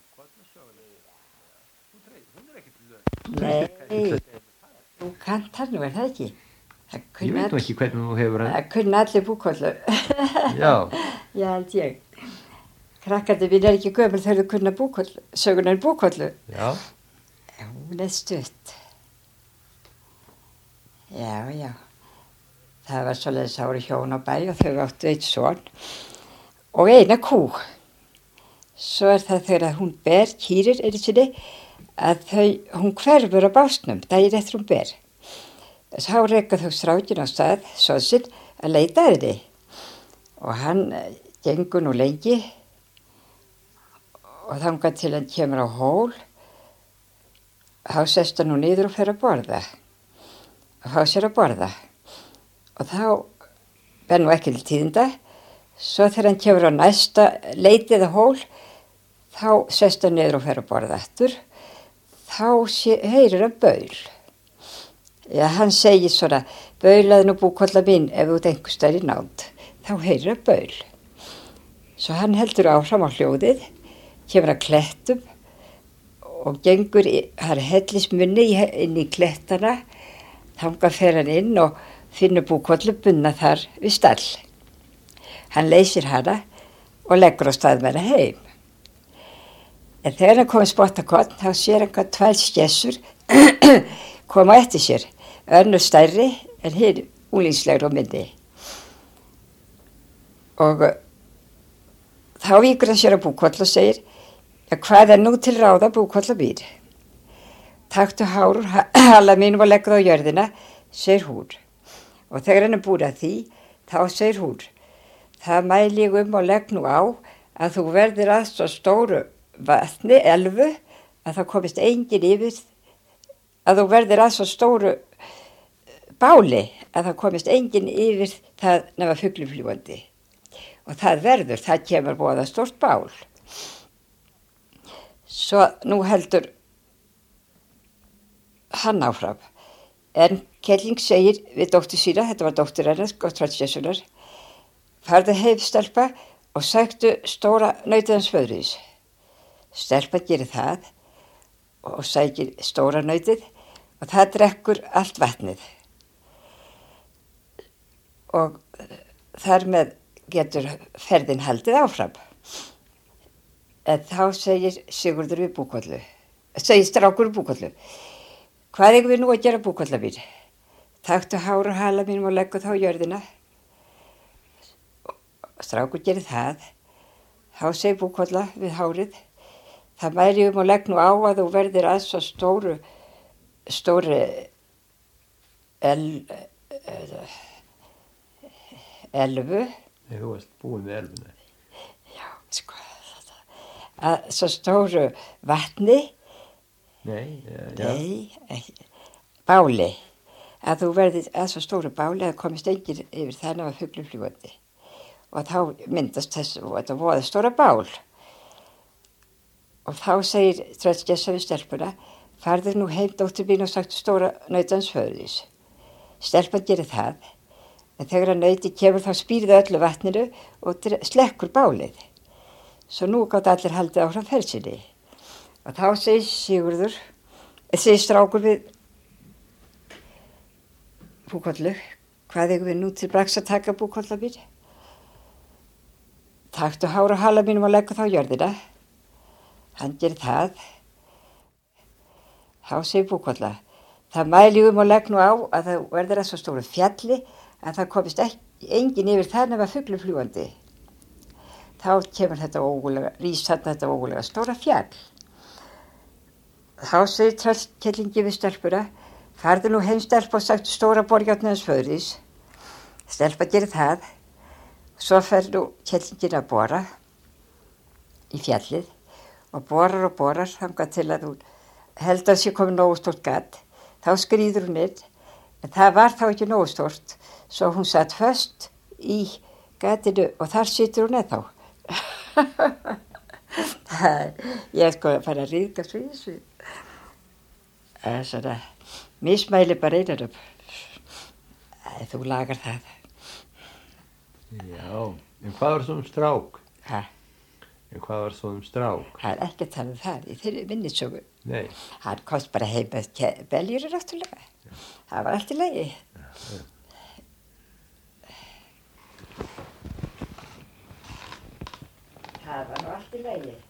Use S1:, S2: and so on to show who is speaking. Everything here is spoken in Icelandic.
S1: Kollasöguna. Hún ekkert lög.
S2: Nei, þú kannt hann nú, það ekki?
S1: Ég veit nú ekki hvernig þú hefur hann.
S2: Það kunni allir Búkollu.
S1: Já.
S2: Já, held ég. Krakkandi mín ekki gömul þegar þau kunna Búkollu, sögunar Búkollu.
S1: Já.
S2: Hún stutt. Já. Það var svoleiðis ári hjón á bæ og þau áttu eitt son og eina kú. Svo það þegar hún ber, kýrir sinni, að hún hverfur á básnum, daginn eftir hún ber. Þá reka þau strákin á stað, sinn, að leita að henni. Og hann gengur nú lengi og þangað til hann kemur á hól. Þá sest hann nú niður og fer að borða. Og fá sér að borða. Og þá ber nú ekki til tíðinda. Svo þegar hann kemur á næsta leitið að hól, þá sest hann niður og fer að borða aftur. Þá heyrir hann baul. Já, hann segir svona, baulaði nú Búkolla mín ef þú ert einhvers staðar í nánd. Þá heyrir hann baul. Svo hann heldur áfram á hljóðið, kemur að klettum og gengur, það er hellismunni inn í klettana. Þangað fer hann inn og finnur Búkollu bundna þar við stall. Hann leysir hana og leggur á stað með hana heim. En þegar hann komið spottakott, þá sér hann hvað 2 skessur koma eftir sér. Önnur stærri en hinn úlínslegri og minni. Og þá víkur hann sér að Búkollu og segir, ja, hvað nú til ráða Búkolla mín? Taktu hár úr hala mínum og leggur það á jörðina, segir hún. Og þegar hann búin að því, þá segir hún, það mæli ég og legg nú á að þú verðir að svo stóru vatni, elfu, að það komist engin yfir, að þú verðir að svo stóru báli, að það komist engin yfir það nema fuglufljúandi. Og það verður, það kemur voða stórt bál. Svo nú heldur hann áfram. En Kelling segir við dóttur sína, þetta var dóttir hennar, Gottfriðssonar, farðu heim stelpa og sæktu stóra nautið hans föðurins. Stelpa gerir það og sækir stóra nautið og það drekkur allt vatnið. Og þar með getur ferðin haldið áfram. En þá segir Sigurður við Búkollu, segir strákur við Búkollu, hvað eigum við nú að gera Búkolla mín? Taktu hár og hala mínum og leggu þá á jörðina. Strákur gerir það. Þá segir Búkolla við hárið, það mæli og legg nú á að þú verðir að svo stóru elfu.
S1: Nei, þú varst búin með elfuna.
S2: Já, sko, að svo stóru vatni.
S1: Nei,
S2: báli. Að þú verðir að svo stóru báli að komist enginn yfir þannig að fuglufljúandi. Og þá myndast þetta voða stóra bál. Og þá segir Tröllskessa við stelpuna, farðu nú heim dóttur mín og sagtu stóra nautans föðurins. Stelpan gerir það, en þegar að nauti kemur þá spýrði öllu vatninu og slekkur bálið. Svo nú gátt allir haldið áfram ferð sinni. Og þá segir strákur við Búkollu, hvað eigum við nú til bragðs að taka Búkolla mín? Taktu hár og hala mínum og leggu þá á jörðina. Hann gerir það. Þá segir Búkolla, það mæli og legg nú á að það verður að svo stóru fjalli að það komist engin yfir það nema fuglufljúandi. Þá kemur rís þetta ógulega stóra fjall. Þá segir Tröllkellingi við stelpuna, farðu nú heim stelpa og sagtu stóra borgjarni hans föðurins. Stelpa gerir það. Svo fer nú Kellingin að bora í fjallið og borar þangað til að hún heldur að sé komið nógu stórt gat. Þá skríður hún inn, en það var þá ekki nógu stórt, svo hún satt föst í gatinu og þar situr hún ennþá. Ég er sko að fara að ríðga svo í þessu. Það er svona mismæli bara einanum. Þú lagar það.
S1: Já, en hvað var svona strák?
S2: Hæ?
S1: En hvað var svo strák?
S2: Það er ekki að tala það í þeirri minnisögu.
S1: Nei.
S2: Hann komst bara heim með beljur náttúrulega. Það var allt í lagi. Það var nú allt í lagi.